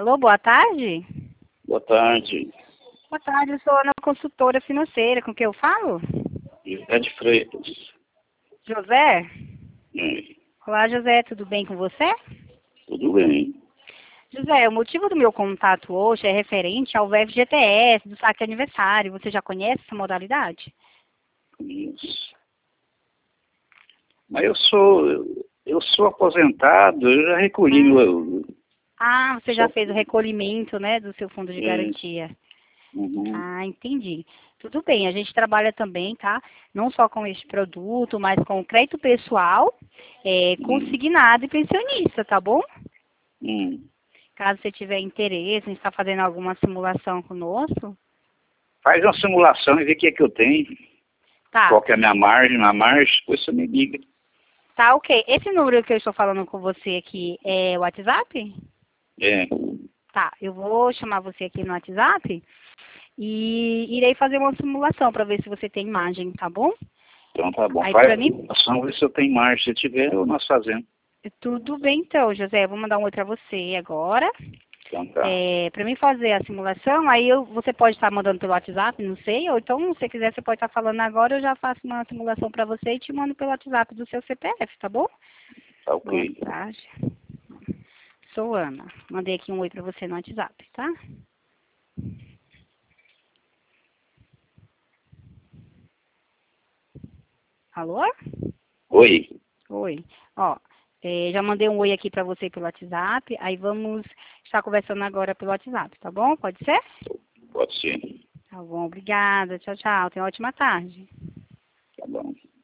Alô, boa tarde. Boa tarde. Boa tarde, eu sou Ana, consultora financeira. Com quem eu falo? José de Freitas. José? Oi. Olá, José, tudo bem com você? Tudo bem. José, o motivo do meu contato hoje é referente ao FGTS do saque aniversário. Você já conhece essa modalidade? Isso. Mas eu sou aposentado, eu já recolhi meu. Ah, você já fez o recolhimento, né, do seu fundo de Isso. garantia. Uhum. Ah, entendi. Tudo bem, a gente trabalha também, tá? Não só com este produto, mas com o crédito pessoal, consignado e pensionista, tá bom? Hum. Caso você tiver interesse em estar fazendo alguma simulação conosco, Faz uma simulação e vê o que é que eu tenho. tá, Qual que é a minha margem, depois você me liga. tá ok. Esse número que eu estou falando com você aqui é o WhatsApp? É. Tá, eu vou chamar você aqui no WhatsApp e irei fazer uma simulação para ver se você tem imagem, tá bom? Então tá bom. Aí Faz para a mim, simulação, vê se eu tenho margem. Se tiver, nós fazemos. tudo bem então, José. Eu vou mandar um oi para você agora. Então tá. Para mim fazer a simulação, aí você pode estar mandando pelo WhatsApp, não sei, ou então, se você quiser, você pode estar falando agora, eu já faço uma simulação para você e te mando pelo WhatsApp do seu CPF, tá bom? Tá Boa ok. tarde. Sou Ana. Mandei aqui um oi para você no WhatsApp, tá? Alô? Oi. Oi. Ó, já mandei um oi aqui para você pelo WhatsApp, aí vamos estar conversando agora pelo WhatsApp, tá bom? Pode ser? Pode ser. Tá bom, obrigada. Tchau, tchau. Tenha uma ótima tarde. Tá bom.